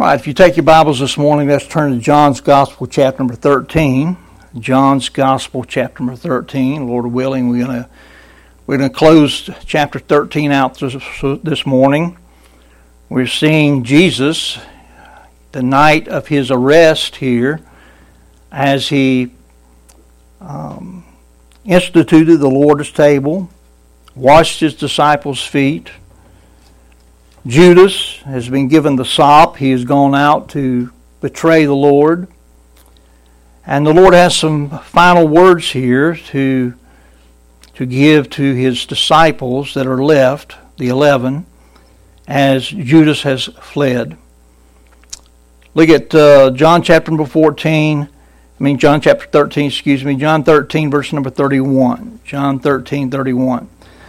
All right, if you take your Bibles this morning, let's turn to John's Gospel, chapter number 13. John's Gospel, chapter number 13. Lord willing, we're going to close chapter 13 out this morning. We're seeing Jesus, the night of his arrest here, as he instituted the Lord's table, washed his disciples' feet. Judas has been given the sop. He has gone out to betray the Lord. And the Lord has some final words here to give to his disciples that are left, the 11, as Judas has fled. Look at John chapter 13, John 13, verse number 31. John 13, 31.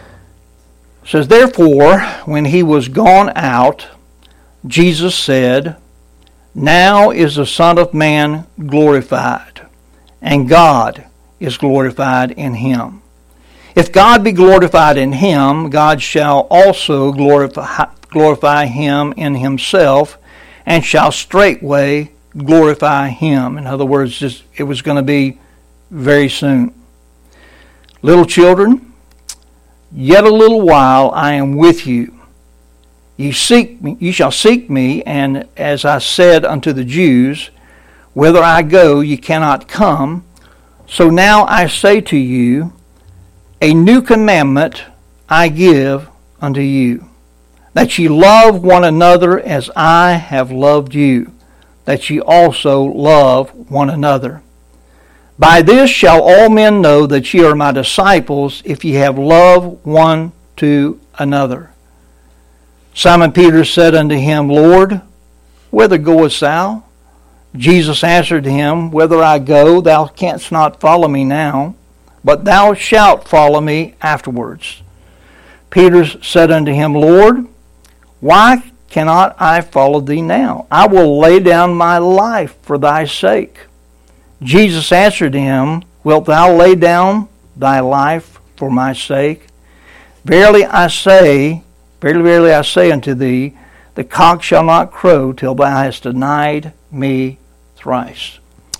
It says, "Therefore, when he was gone out, Jesus said, Now is the Son of Man glorified, and God is glorified in him. If God be glorified in him, God shall also glorify him in himself, and shall straightway glorify him." In other words, it was going to be very soon. "Little children, yet a little while I am with you. Ye shall seek me, and as I said unto the Jews, whither I go ye cannot come. So now I say to you, a new commandment I give unto you, that ye love one another as I have loved you, that ye also love one another. By this shall all men know that ye are my disciples, if ye have love one to another. Simon Peter said unto him, Lord, whither goest thou? Jesus answered him, Whither I go, thou canst not follow me now, but thou shalt follow me afterwards. Peter said unto him, Lord, why cannot I follow thee now? I will lay down my life for thy sake. Jesus answered him, Wilt thou lay down thy life for my sake? Verily I say unto thee, the cock shall not crow till thou hast denied me thrice.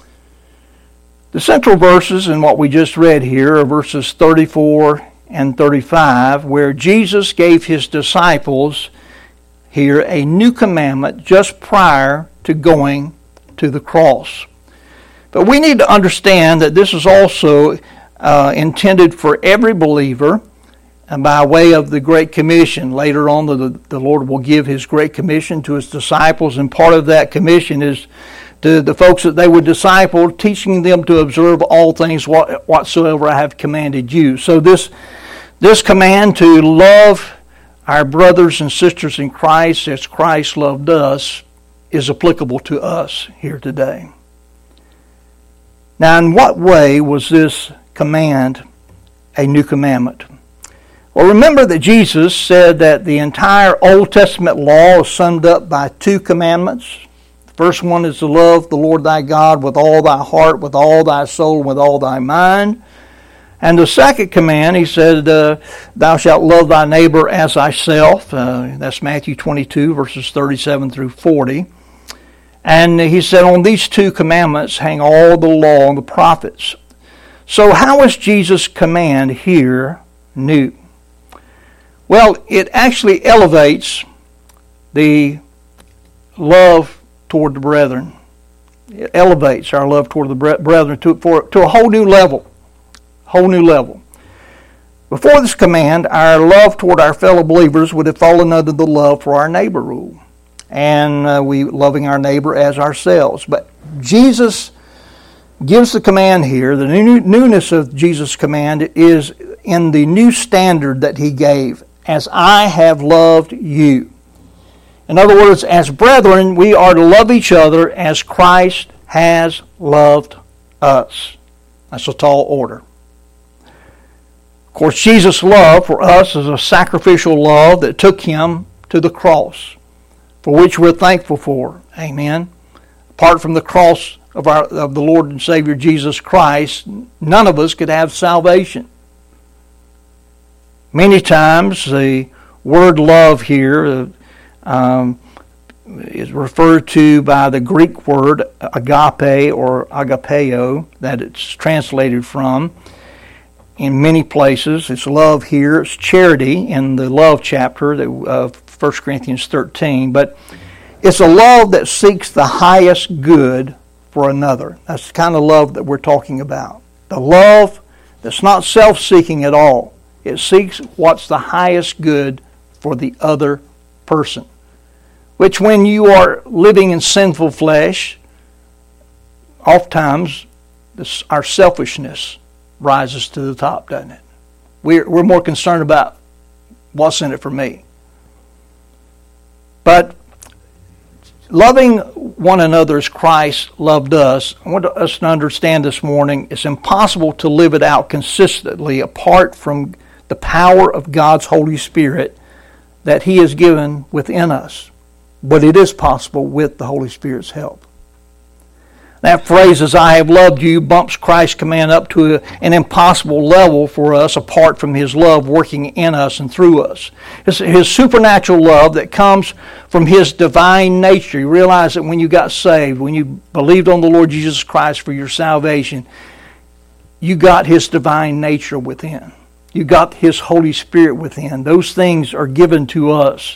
The central verses in what we just read here are verses 34 and 35, where Jesus gave his disciples here a new commandment just prior to going to the cross. But we need to understand that this is also intended for every believer, and by way of the Great Commission. Later on, the Lord will give his Great Commission to his disciples, and part of that commission is to the folks that they would disciple, teaching them to observe all things whatsoever I have commanded you. So this command to love our brothers and sisters in Christ as Christ loved us is applicable to us here today. Now, in what way was this command a new commandment? Well, remember that Jesus said that the entire Old Testament law is summed up by two commandments. The first one is to love the Lord thy God with all thy heart, with all thy soul, and with all thy mind. And the second command, he said, thou shalt love thy neighbor as thyself. That's Matthew 22, verses 37 through 40. And he said, on these two commandments hang all the law and the prophets. So how is Jesus' command here new? Well, it actually elevates the love toward the brethren. It elevates our love toward the brethren to a whole new level. Whole new level. Before this command, our love toward our fellow believers would have fallen under the love for our neighbor rule, and we loving our neighbor as ourselves. But Jesus gives the command here. The newness of Jesus' command is in the new standard that he gave, as I have loved you. In other words, as brethren, we are to love each other as Christ has loved us. That's a tall order. Of course, Jesus' love for us is a sacrificial love that took him to the cross, for which we're thankful for. Amen. Apart from the cross of the Lord and Savior Jesus Christ, none of us could have salvation. Many times the word love here is referred to by the Greek word agape or agapeo that it's translated from in many places. It's love here. It's charity in the love chapter of 1 Corinthians 13. But it's a love that seeks the highest good for another. That's the kind of love that we're talking about. The love that's not self-seeking at all. It seeks what's the highest good for the other person. Which when you are living in sinful flesh, oftentimes our selfishness rises to the top, doesn't it? We're more concerned about what's in it for me. But loving one another as Christ loved us, I want us to understand this morning, it's impossible to live it out consistently apart from the power of God's Holy Spirit that He has given within us. But it is possible with the Holy Spirit's help. That phrase, as I have loved you, bumps Christ's command up to an impossible level for us apart from His love working in us and through us. It's His supernatural love that comes from His divine nature. You realize that when you got saved, when you believed on the Lord Jesus Christ for your salvation, you got His divine nature within. You got His Holy Spirit within. Those things are given to us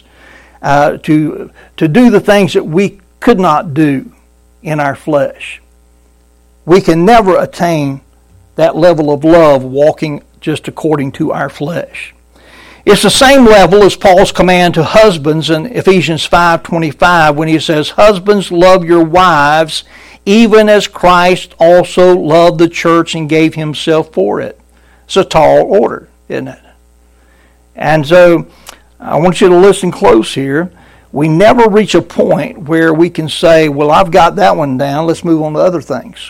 to do the things that we could not do in our flesh. We can never attain that level of love walking just according to our flesh. It's the same level as Paul's command to husbands in Ephesians 5:25 when he says, "Husbands, love your wives, even as Christ also loved the church and gave Himself for it." It's a tall order, isn't it? And so I want you to listen close here. We never reach a point where we can say, well, I've got that one down, let's move on to other things.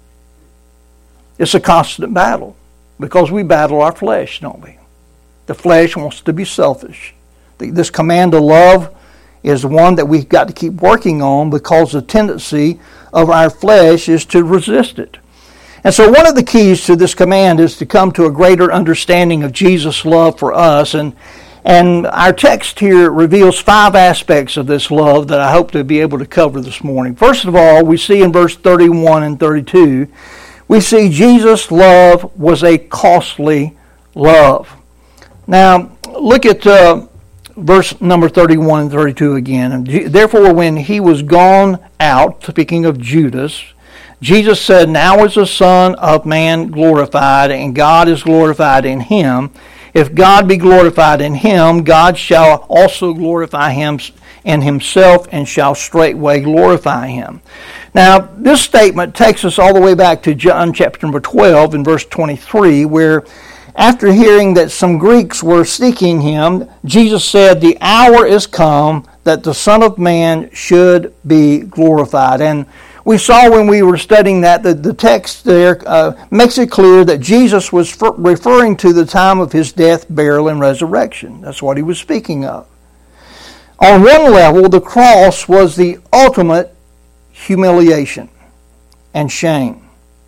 It's a constant battle because we battle our flesh, don't we? The flesh wants to be selfish. This command to love is one that we've got to keep working on because the tendency of our flesh is to resist it. And so one of the keys to this command is to come to a greater understanding of Jesus' love for us. And our text here reveals 5 aspects of this love that I hope to be able to cover this morning. First of all, we see in verse 31 and 32, we see Jesus' love was a costly love. Now, look at verse number 31 and 32 again. Therefore, when He was gone out, speaking of Judas, Jesus said, "Now is the Son of Man glorified, and God is glorified in Him. If God be glorified in Him, God shall also glorify Him in Himself, and shall straightway glorify Him." Now, this statement takes us all the way back to John chapter number 12 and verse 23, where after hearing that some Greeks were seeking Him, Jesus said, "The hour is come that the Son of Man should be glorified." And we saw when we were studying that the text there makes it clear that Jesus was referring to the time of His death, burial, and resurrection. That's what He was speaking of. On one level, the cross was the ultimate humiliation and shame.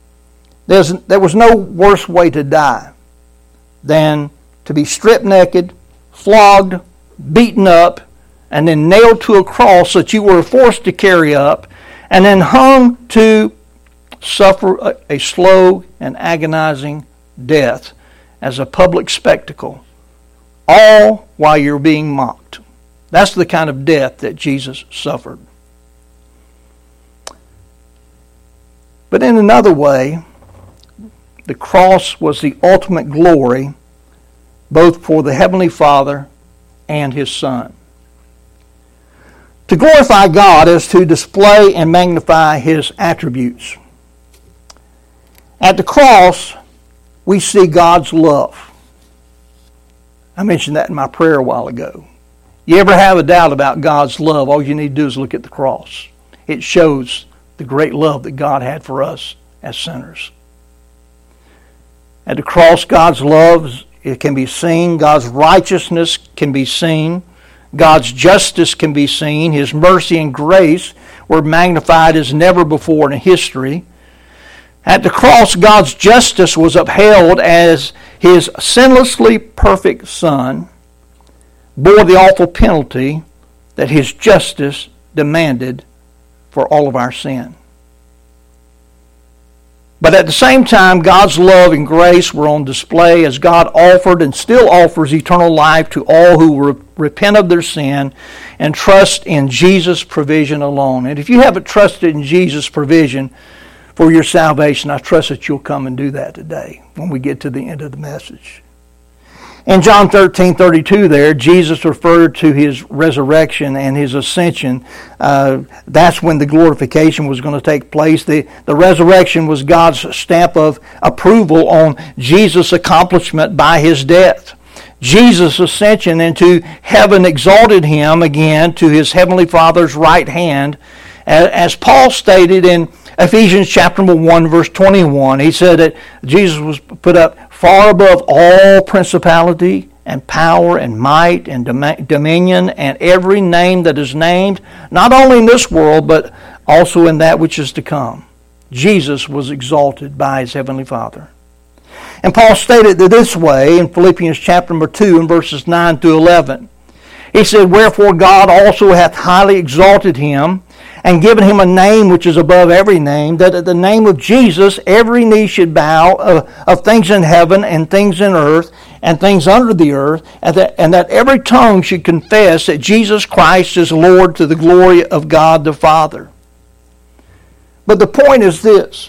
There was no worse way to die than to be stripped naked, flogged, beaten up, and then nailed to a cross that you were forced to carry up, and then hung to suffer a slow and agonizing death as a public spectacle, all while you're being mocked. That's the kind of death that Jesus suffered. But in another way, the cross was the ultimate glory both for the Heavenly Father and His Son. To glorify God is to display and magnify His attributes. At the cross, we see God's love. I mentioned that in my prayer a while ago. You ever have a doubt about God's love, all you need to do is look at the cross. It shows the great love that God had for us as sinners. At the cross, God's love, it can be seen. God's righteousness can be seen. God's justice can be seen. His mercy and grace were magnified as never before in history. At the cross, God's justice was upheld as His sinlessly perfect Son bore the awful penalty that His justice demanded for all of our sin. But at the same time, God's love and grace were on display as God offered and still offers eternal life to all who repent of their sin and trust in Jesus' provision alone. And if you haven't trusted in Jesus' provision for your salvation, I trust that you'll come and do that today when we get to the end of the message. In John 13:32 there, Jesus referred to his resurrection and his ascension. That's when the glorification was going to take place. The resurrection was God's stamp of approval on Jesus' accomplishment by his death. Jesus' ascension into heaven exalted him again to his heavenly Father's right hand. As Paul stated in Ephesians chapter 1, verse 21, he said that Jesus was put up far above all principality and power and might and dominion and every name that is named, not only in this world, but also in that which is to come. Jesus was exalted by his heavenly Father. And Paul stated it this way in Philippians chapter 2 and verses 9 through 11. He said, "Wherefore God also hath highly exalted him, and given him a name which is above every name, that at the name of Jesus every knee should bow of things in heaven and things in earth and things under the earth, and that every tongue should confess that Jesus Christ is Lord to the glory of God the Father." But the point is this: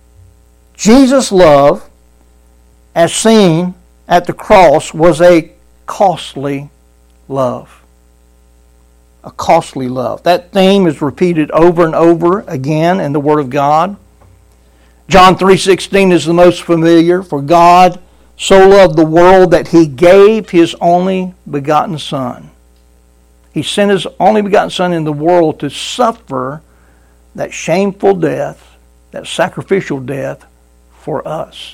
Jesus' love, as seen at the cross, was a costly love. A costly love. That theme is repeated over and over again in the Word of God. John 3:16 is the most familiar. "For God so loved the world that he gave his only begotten Son." He sent his only begotten Son in the world to suffer that shameful death, that sacrificial death for us.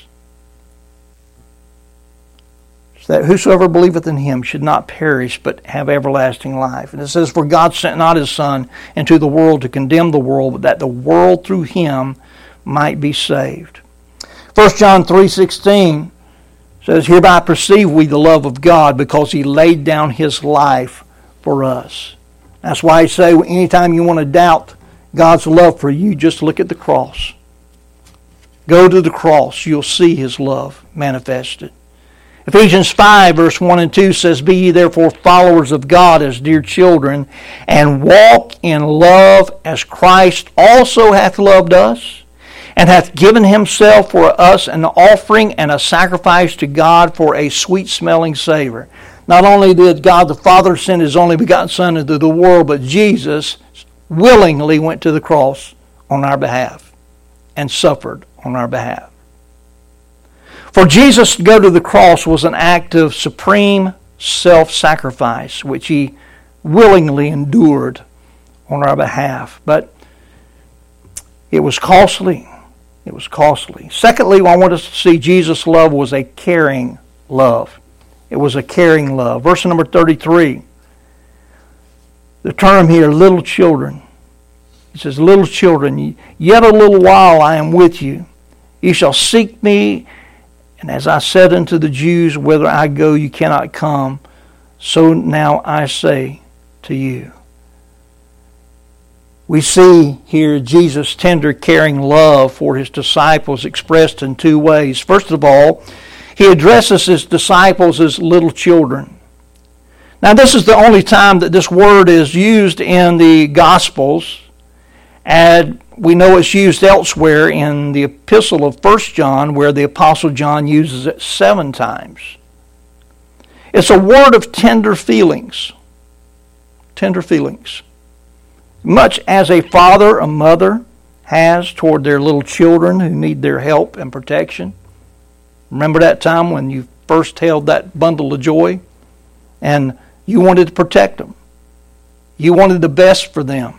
That whosoever believeth in him should not perish, but have everlasting life. And it says, "For God sent not his Son into the world to condemn the world, but that the world through him might be saved." 1 John 3:16 says, "Hereby perceive we the love of God, because he laid down his life for us." That's why I say, anytime you want to doubt God's love for you, just look at the cross. Go to the cross. You'll see his love manifested. Ephesians 5, verse 1 and 2 says, "Be ye therefore followers of God as dear children, and walk in love as Christ also hath loved us, and hath given himself for us an offering and a sacrifice to God for a sweet-smelling savor." Not only did God the Father send his only begotten Son into the world, but Jesus willingly went to the cross on our behalf and suffered on our behalf. For Jesus to go to the cross was an act of supreme self-sacrifice, which he willingly endured on our behalf. But it was costly. It was costly. Secondly, I want us to see Jesus' love was a caring love. It was a caring love. Verse number 33. The term here, little children. It says, "Little children, yet a little while I am with you. You shall seek me, and as I said unto the Jews, whither I go you cannot come, so now I say to you." We see here Jesus' tender, caring love for his disciples expressed in two ways. First of all, he addresses his disciples as little children. Now, this is the only time that this word is used in the Gospels, and we know it's used elsewhere in the epistle of 1 John, where the Apostle John uses it 7 times. It's a word of tender feelings. Tender feelings. Much as a father, a mother has toward their little children who need their help and protection. Remember that time when you first held that bundle of joy and you wanted to protect them. You wanted the best for them.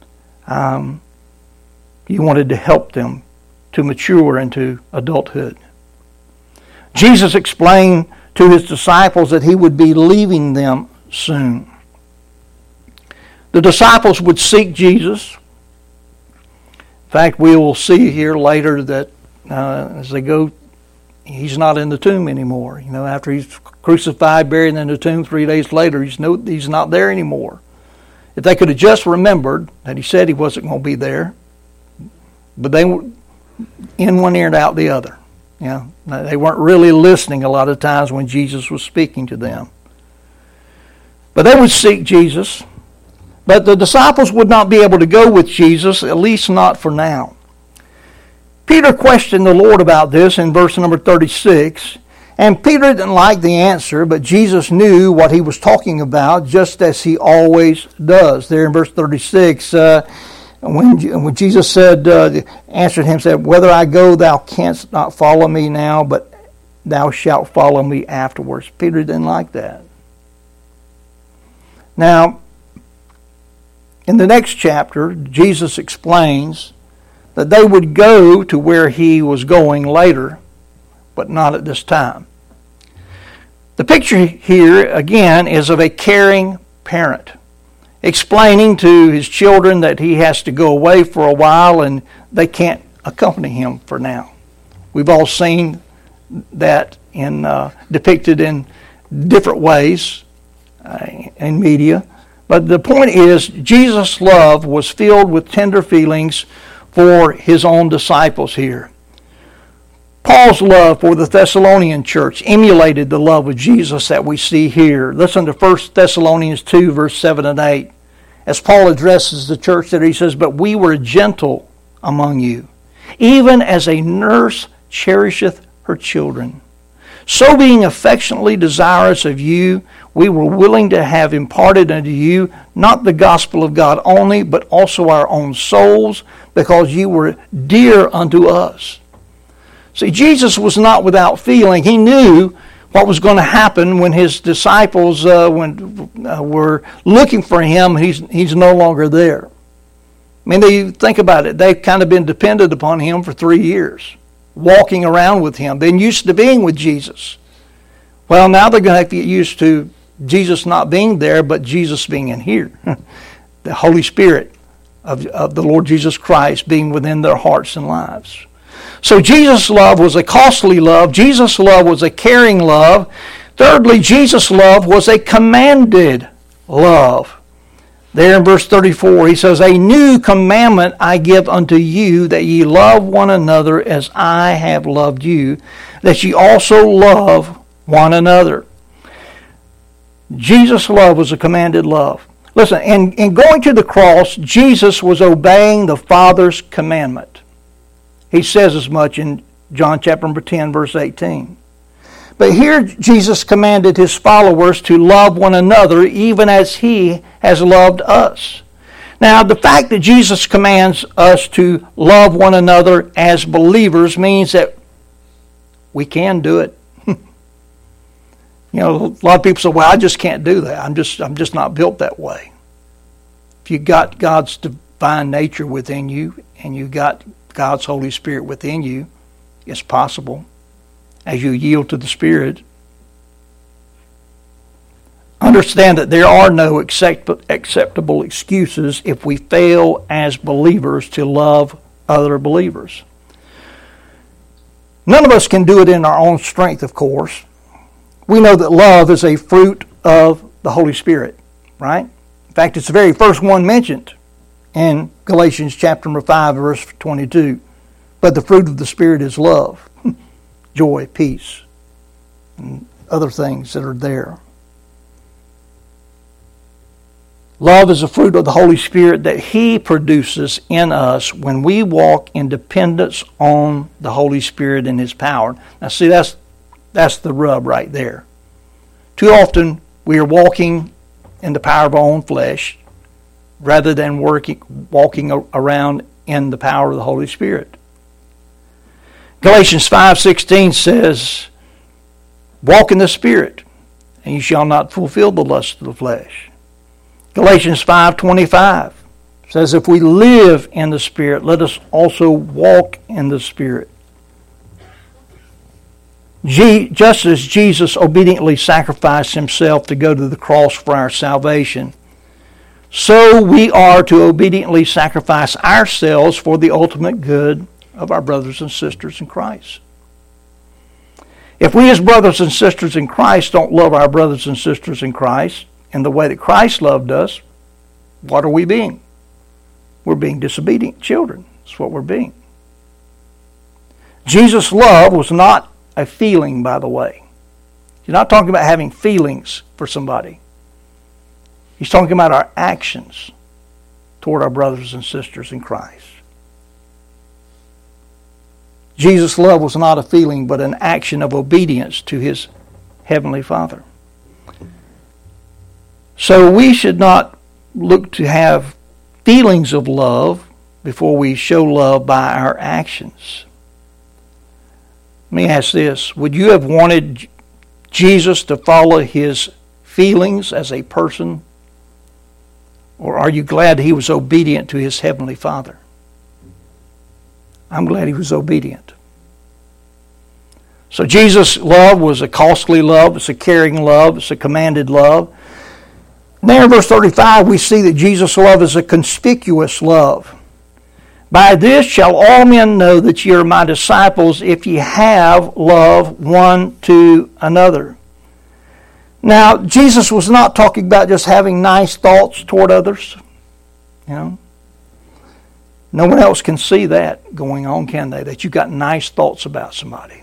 You wanted to help them to mature into adulthood. Jesus explained to his disciples that he would be leaving them soon. The disciples would seek Jesus. In fact, we will see here later that as they go, he's not in the tomb anymore. You know, after he's crucified, buried in the tomb, 3 days later, he's not there anymore. If they could have just remembered that he said he wasn't going to be there, but they were in one ear and out the other. They weren't really listening a lot of times when Jesus was speaking to them. But they would seek Jesus. But the disciples would not be able to go with Jesus, at least not for now. Peter questioned the Lord about this in verse number 36. And Peter didn't like the answer, but Jesus knew what he was talking about, just as he always does. There in verse 36, when Jesus answered him, said, "Whether I go, thou canst not follow me now, but thou shalt follow me afterwards." Peter didn't like that. Now, in the next chapter, Jesus explains that they would go to where he was going later, but not at this time. The picture here, again, is of a caring parent explaining to his children that he has to go away for a while and they can't accompany him for now. We've all seen that depicted in different ways in media. But the point is, Jesus' love was filled with tender feelings for his own disciples here. Paul's love for the Thessalonian church emulated the love of Jesus that we see here. Listen to 1 Thessalonians 2, verse 7 and 8. As Paul addresses the church there, he says, "But we were gentle among you, even as a nurse cherisheth her children. So being affectionately desirous of you, we were willing to have imparted unto you not the gospel of God only, but also our own souls, because you were dear unto us." See, Jesus was not without feeling. He knew what was going to happen when his disciples were looking for him. He's no longer there. I mean, they think about it. They've kind of been dependent upon him for 3 years, walking around with him. Been used to being with Jesus. Well, now they're going to have to get used to Jesus not being there, but Jesus being in here. The Holy Spirit of the Lord Jesus Christ being within their hearts and lives. So Jesus' love was a costly love. Jesus' love was a caring love. Thirdly, Jesus' love was a commanded love. There in verse 34, he says, "A new commandment I give unto you, that ye love one another as I have loved you, that ye also love one another." Jesus' love was a commanded love. Listen, in going to the cross, Jesus was obeying the Father's commandment. He says as much in John chapter number 10, verse 18. But here Jesus commanded his followers to love one another even as he has loved us. Now, the fact that Jesus commands us to love one another as believers means that we can do it. A lot of people say, "Well, I just can't do that. I'm just not built that way." If you got God's divine nature within you and you got God's Holy Spirit within you, it's possible as you yield to the Spirit. Understand that there are no acceptable excuses if we fail as believers to love other believers. None of us can do it in our own strength, of course. We know that love is a fruit of the Holy Spirit, right? In fact, it's the very first one mentioned in Galatians chapter number 5, verse 22. But the fruit of the Spirit is love, joy, peace, and other things that are there. Love is a fruit of the Holy Spirit that He produces in us when we walk in dependence on the Holy Spirit and His power. Now see, that's the rub right there. Too often we are walking in the power of our own flesh rather than walking around in the power of the Holy Spirit. Galatians 5:16 says, "Walk in the Spirit, and you shall not fulfill the lust of the flesh." Galatians 5:25 says, "If we live in the Spirit, let us also walk in the Spirit." Just as Jesus obediently sacrificed Himself to go to the cross for our salvation, so we are to obediently sacrifice ourselves for the ultimate good of our brothers and sisters in Christ. If we as brothers and sisters in Christ don't love our brothers and sisters in Christ in the way that Christ loved us, what are we being? We're being disobedient children. That's what we're being. Jesus' love was not a feeling, by the way. He's not talking about having feelings for somebody. He's talking about our actions toward our brothers and sisters in Christ. Jesus' love was not a feeling, but an action of obedience to His Heavenly Father. So we should not look to have feelings of love before we show love by our actions. Let me ask this. Would you have wanted Jesus to follow His feelings as a person? Or are you glad He was obedient to His Heavenly Father? I'm glad He was obedient. So Jesus' love was a costly love. It's a caring love. It's a commanded love. There in verse 35 we see that Jesus' love is a conspicuous love. By this shall all men know that ye are my disciples, if ye have love one to another. Now, Jesus was not talking about just having nice thoughts toward others. You know, no one else can see that going on, can they? That you got nice thoughts about somebody.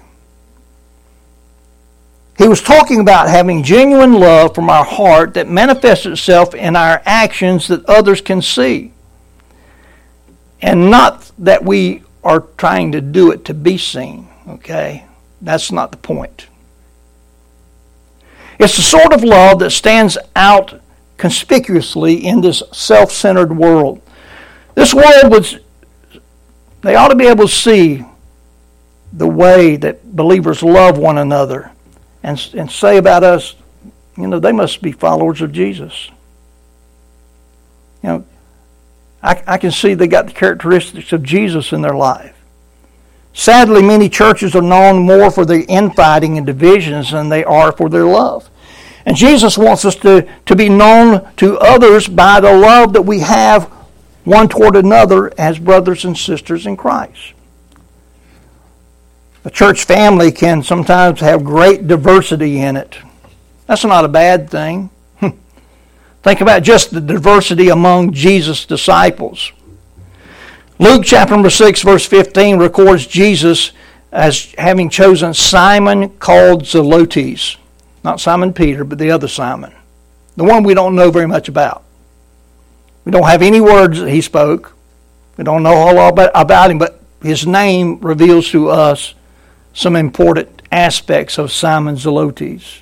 He was talking about having genuine love from our heart that manifests itself in our actions that others can see. And not that we are trying to do it to be seen, okay? That's not the point. It's the sort of love that stands out conspicuously in this self-centered world. This world they ought to be able to see the way that believers love one another and say about us, you know, they must be followers of Jesus. You know, I can see they got the characteristics of Jesus in their life. Sadly, many churches are known more for their infighting and divisions than they are for their love. And Jesus wants us to be known to others by the love that we have one toward another as brothers and sisters in Christ. A church family can sometimes have great diversity in it. That's not a bad thing. Think about just the diversity among Jesus' disciples. Luke chapter number 6, verse 15 records Jesus as having chosen Simon called Zelotes. Not Simon Peter, but the other Simon. The one we don't know very much about. We don't have any words that he spoke. We don't know a whole lot about him, but his name reveals to us some important aspects of Simon Zelotes.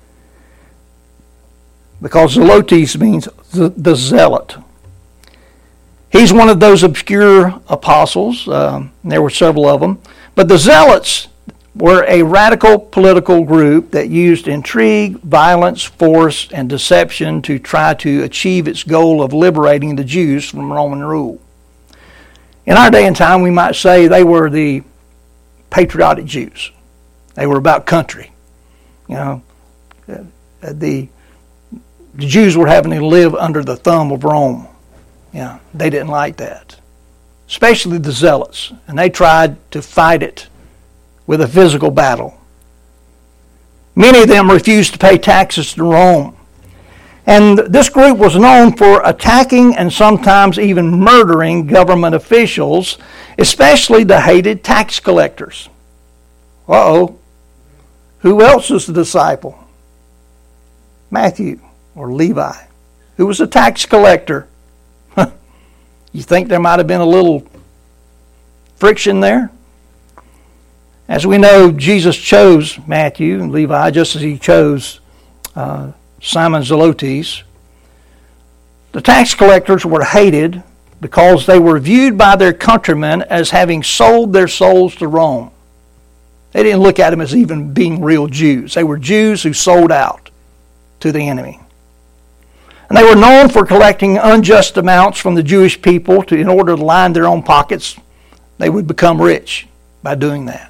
Because Zelotes means the zealot. He's one of those obscure apostles. There were several of them. But the zealots were a radical political group that used intrigue, violence, force, and deception to try to achieve its goal of liberating the Jews from Roman rule. In our day and time, we might say they were the patriotic Jews. They were about country. You know, the Jews were having to live under the thumb of Rome. Yeah, they didn't like that. Especially the zealots. And they tried to fight it with a physical battle. Many of them refused to pay taxes to Rome. And this group was known for attacking and sometimes even murdering government officials, especially the hated tax collectors. Uh-oh. Who else is the disciple? Matthew or Levi, who was a tax collector. You think there might have been a little friction there? As we know, Jesus chose Matthew and Levi just as he chose Simon Zelotes. The tax collectors were hated because they were viewed by their countrymen as having sold their souls to Rome. They didn't look at them as even being real Jews. They were Jews who sold out to the enemy. And they were known for collecting unjust amounts from the Jewish people in order to line their own pockets. They would become rich by doing that.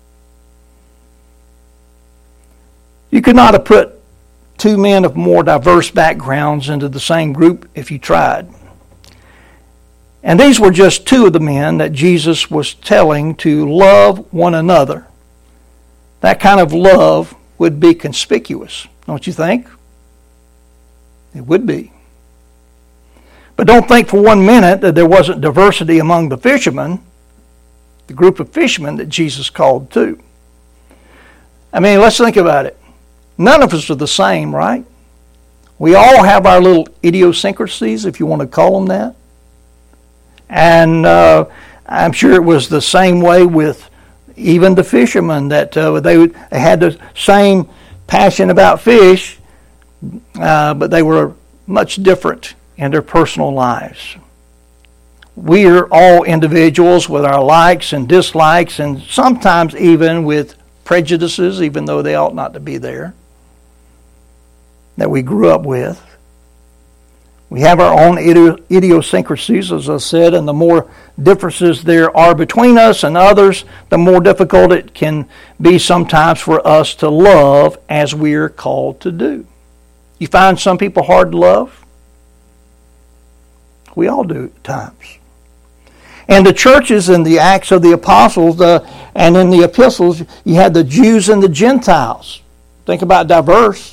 You could not have put two men of more diverse backgrounds into the same group if you tried. And these were just two of the men that Jesus was telling to love one another. That kind of love would be conspicuous, don't you think? It would be. But don't think for 1 minute that there wasn't diversity among the fishermen, the group of fishermen that Jesus called too. I mean, let's think about it. None of us are the same, right? We all have our little idiosyncrasies, if you want to call them that. And I'm sure it was the same way with even the fishermen, that they had the same passion about fish, but they were much different in their personal lives. We are all individuals with our likes and dislikes, and sometimes even with prejudices, even though they ought not to be there, that we grew up with. We have our own idiosyncrasies, as I said, and the more differences there are between us and others, the more difficult it can be sometimes for us to love as we are called to do. You find some people hard to love? We all do at times. And the churches in the Acts of the Apostles and in the epistles, you had the Jews and the Gentiles. Think about diverse.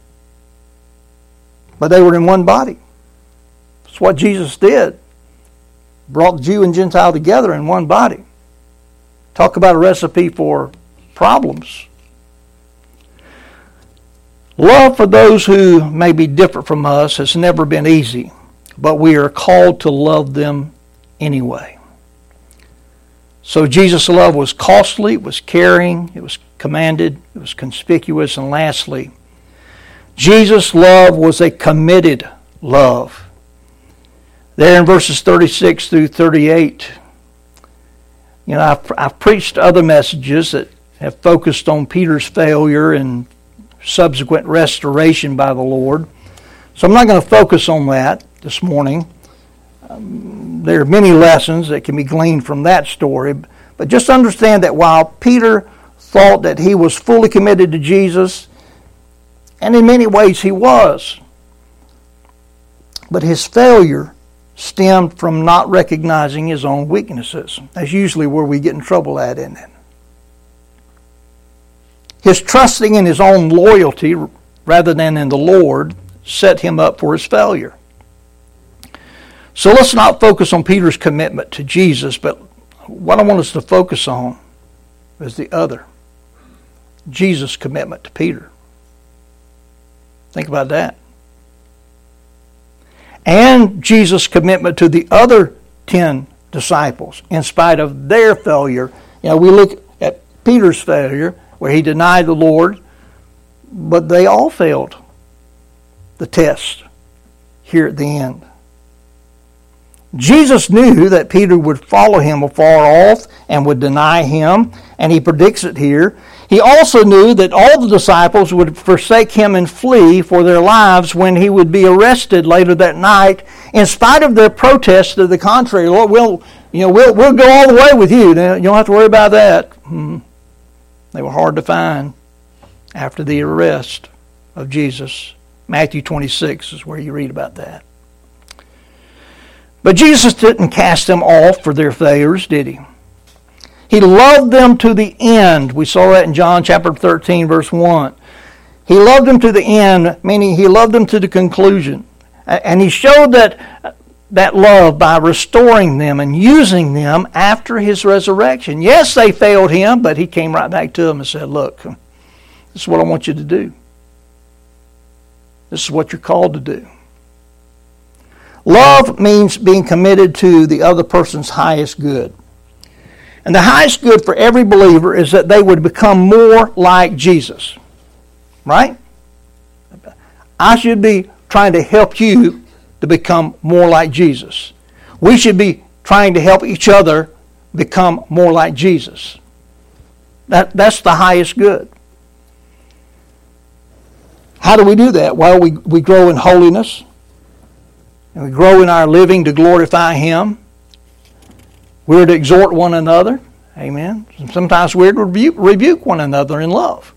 But they were in one body. That's what Jesus did. Brought Jew and Gentile together in one body. Talk about a recipe for problems. Love for those who may be different from us has never been easy, but we are called to love them anyway. So Jesus' love was costly, it was caring, it was commanded, it was conspicuous, and lastly, Jesus' love was a committed love. There in verses 36 through 38, I've preached other messages that have focused on Peter's failure and subsequent restoration by the Lord. So I'm not going to focus on that this morning. There are many lessons that can be gleaned from that story, but just understand that while Peter thought that he was fully committed to Jesus, and in many ways he was, but his failure stemmed from not recognizing his own weaknesses. That's usually where we get in trouble at, isn't it? His trusting in his own loyalty rather than in the Lord set him up for his failure. So let's not focus on Peter's commitment to Jesus, but what I want us to focus on is the other. Jesus' commitment to Peter. Think about that. And Jesus' commitment to the other 10 disciples in spite of their failure. We look at Peter's failure where he denied the Lord, but they all failed the test here at the end. Jesus knew that Peter would follow him afar off and would deny him, and he predicts it here. He also knew that all the disciples would forsake him and flee for their lives when he would be arrested later that night, in spite of their protest to the contrary. Lord, we'll go all the way with you. You don't have to worry about that. They were hard to find after the arrest of Jesus. Matthew 26 is where you read about that. But Jesus didn't cast them off for their failures, did he? He loved them to the end. We saw that in John chapter 13, verse 1. He loved them to the end, meaning he loved them to the conclusion. And he showed that love by restoring them and using them after his resurrection. Yes, they failed him, but he came right back to them and said, look, this is what I want you to do. This is what you're called to do. Love means being committed to the other person's highest good. And the highest good for every believer is that they would become more like Jesus. Right? I should be trying to help you to become more like Jesus. We should be trying to help each other become more like Jesus. That's the highest good. How do we do that? Well, we grow in holiness. And we grow in our living to glorify him. We're to exhort one another. Amen. And sometimes we're to rebuke one another in love.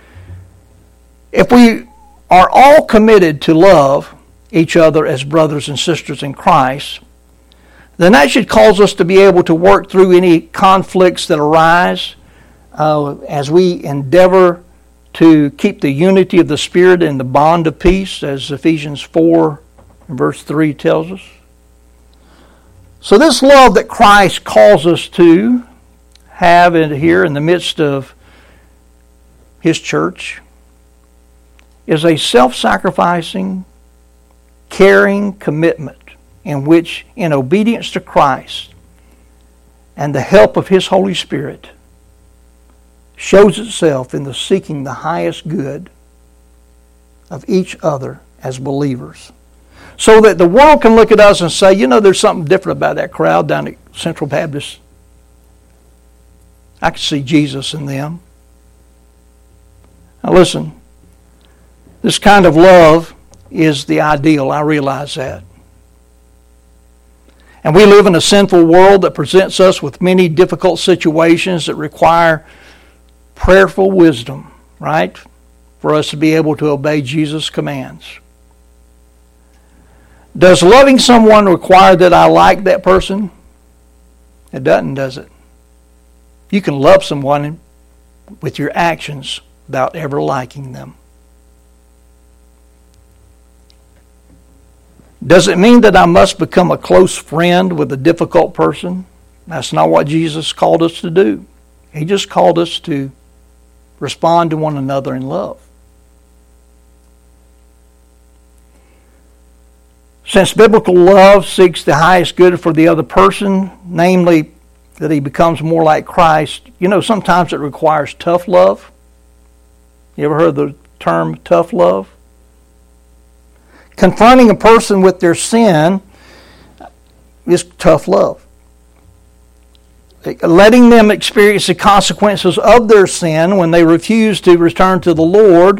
If we are all committed to love each other as brothers and sisters in Christ, then that should cause us to be able to work through any conflicts that arise as we endeavor to keep the unity of the Spirit and the bond of peace, as Ephesians 4 verse 3 tells us. So this love that Christ calls us to have here in the midst of His church is a self-sacrificing, caring commitment in which, in obedience to Christ and the help of His Holy Spirit, shows itself in the seeking the highest good of each other as believers. So that the world can look at us and say, there's something different about that crowd down at Central Baptist. I can see Jesus in them. Now listen, this kind of love is the ideal. I realize that. And we live in a sinful world that presents us with many difficult situations that require prayerful wisdom, right? For us to be able to obey Jesus' commands. Does loving someone require that I like that person? It doesn't, does it? You can love someone with your actions without ever liking them. Does it mean that I must become a close friend with a difficult person? That's not what Jesus called us to do. He just called us to respond to one another in love. Since biblical love seeks the highest good for the other person, namely that he becomes more like Christ, sometimes it requires tough love. You ever heard the term tough love? Confronting a person with their sin is tough love. Letting them experience the consequences of their sin when they refuse to return to the Lord,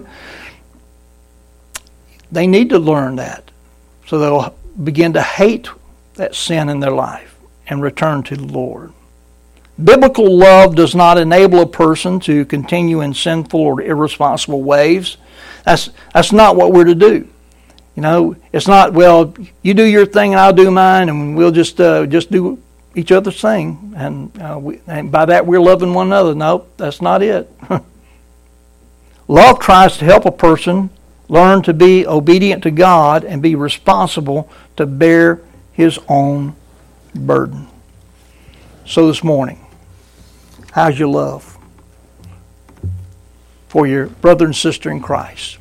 they need to learn that. So they'll begin to hate that sin in their life and return to the Lord. Biblical love does not enable a person to continue in sinful or irresponsible ways. That's not what we're to do. It's not, you do your thing and I'll do mine, and we'll just do each other's thing. And by that we're loving one another. Nope, that's not it. Love tries to help a person learn to be obedient to God and be responsible to bear his own burden. So this morning, how's your love for your brother and sister in Christ?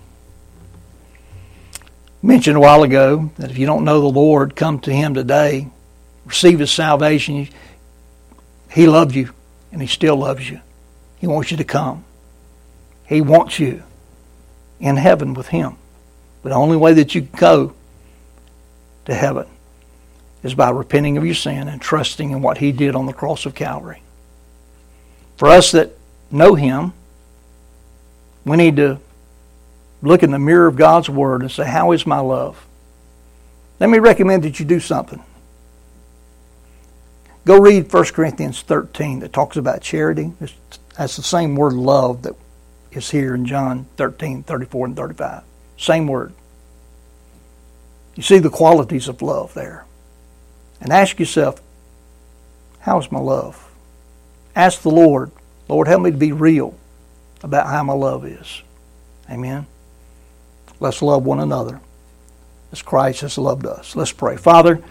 I mentioned a while ago that if you don't know the Lord, come to Him today. Receive His salvation. He loved you, and He still loves you. He wants you to come. He wants you in heaven with Him. But the only way that you can go to heaven is by repenting of your sin and trusting in what He did on the cross of Calvary. For us that know Him, we need to look in the mirror of God's Word and say, how is my love? Let me recommend that you do something. Go read 1 Corinthians 13 that talks about charity. That's the same word love that is here in John 13, 34, and 35. Same word. You see the qualities of love there. And ask yourself, how is my love? Ask the Lord, Lord, help me to be real about how my love is. Amen. Let's love one another as Christ has loved us. Let's pray. Father,